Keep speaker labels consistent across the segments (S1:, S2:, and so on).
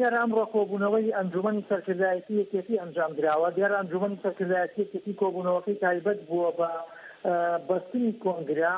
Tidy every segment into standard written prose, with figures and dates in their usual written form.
S1: دیارە ئەمڕۆ کۆبوونەوەی ئەنجومەنی سەرکردایەتی یەکێتی ئەنجام درراوە. دیارە ئەنجومەنی سەرکردایەتی یەکێتی کۆبوونەوەکەی تایبەت بووە بە بەستنی کۆنگرا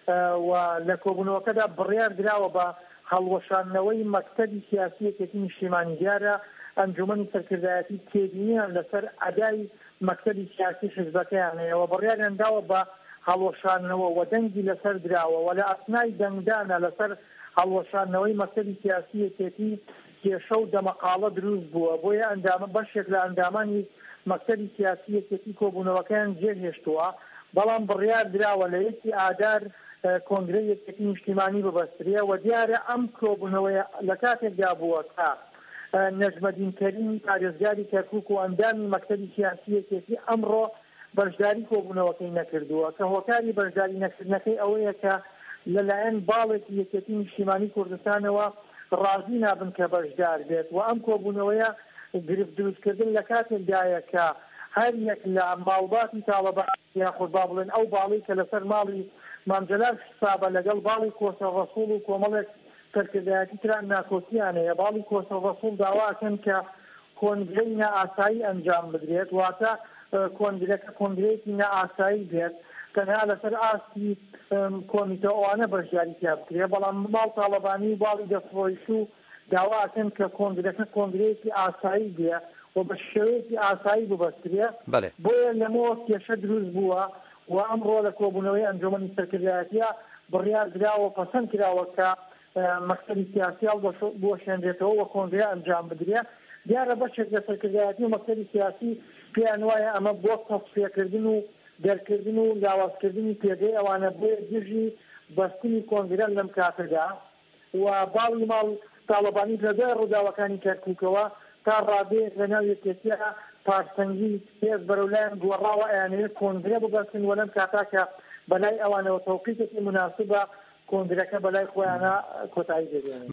S1: و لە کۆبوونەوەکەدا بڕیار دراوە بە هەڵوەشاندنەوەی مەکتەبی سیاسی یەکێتی نیشتیمانی. دیارە ئەنجومەنی سەرکردایەتی تێبینیان لەسەر ئەدای مەکتەبی سیاسی حیزبەکەیان هەیە و بڕیاریان داوە بە هەڵوەشاندنەوە و دەنگی لەسەر دراوە و لە ئەسنای دەنگدانە لەسەر هەڵوەشاندنەوەی مەکتەبی سیاسی یەکێتی کێشە و دەمەقاڵە دروست بووە. بۆیە ئەندامە بەشێک لە ئەندامانی مەکتەبی سیاسی یەکێتی کۆبوونەوەکەیان جێهێشتووە، بەڵام بڕیار دراوە لە یەکی ئادار کۆنگرەی یەکێتی نیشتیمانی ببەسترێ و دیارە ئەم کۆبوونەوەی لە کاتێکدا بووە کە نەجمەدین کەریم پارێزگاری کەرکووک و ئەندامی مەکتەبی سیاسی یەکێتی ئەمڕۆ بەشداری کۆبوونەوەکەی نەکردووە کە هۆکاری بەشداری نەکردنەکەی ئەوەیە کە لەلایەن باڵێکی یەکێتی نیشتیمانی کوردستانەوە ڕازی نابن کە بەشدار بێت و ئەم کۆبوونەوەیە گرفت دروستکردن لە کاتێکدایە کە هەر یەک لە ماڵباتی تاڵەبان یاخود با بڵێن ئەو باڵی کە لەسەر ماڵی مامجەلال حسابە لەگەڵ باڵی کۆسە ڕەسوڵ و کۆمەڵێک سەرکردایەتی تران ناکۆچیانەیە. باڵی کۆسە ڕەسوڵ داواکەن کە کۆنگرەی نائاسایی ئەنجام بدرێت، واتە کۆنگرەکە کۆنگرەیەکی نائاسایی بێت، تەنها لەسەر ئاستی کۆمیتە ئەوانە بەشداریتیا بکرێت. بەڵام ماڵ تاڵەبانی و باڵی دەستڕۆیشت و داواکەن کە کۆنگرەکە کۆنگرەیەکی ئاسایی بێت و بە شێوەیەکی ئاسایی ببەسترێت. بۆیە لەمەوە کێشە دروست بووە و ئەمڕۆ لە کۆبوونەوەی ئەنجومەنی سەرکردایەتیە بڕیار دراوە پەسەند کراوە کە مەکتەبی سیاسیال بۆشێنرێتەوە و کۆنگرە ئەنجام بدرێت. دیارە بەشێک لە سەرکردایەتی و مەکتەبی سیاسی پێیان وایە ئەمە بۆ تەصفیەکردن و دەرکردن و لاوازکردنی پێگەی ئەوانە بۆ دژی بەستنی کۆنگرە لەم کاتەدا و باڵی ماڵ تاڵەبانی لەدای ڕووداوەکانی کەرکووکەوە تا ڕادەیەک لەناو یەکێتیە پارسەنگی پێش بەرەولایەن گۆڕاوە ئەیانەیە کۆنگرە ببەستن و لەم کاتاکە بەلای ئەوانەوە تەوقیتێکی مناسبە کۆنگرەکە بەلای خۆیانە کۆتایی دەبێنن.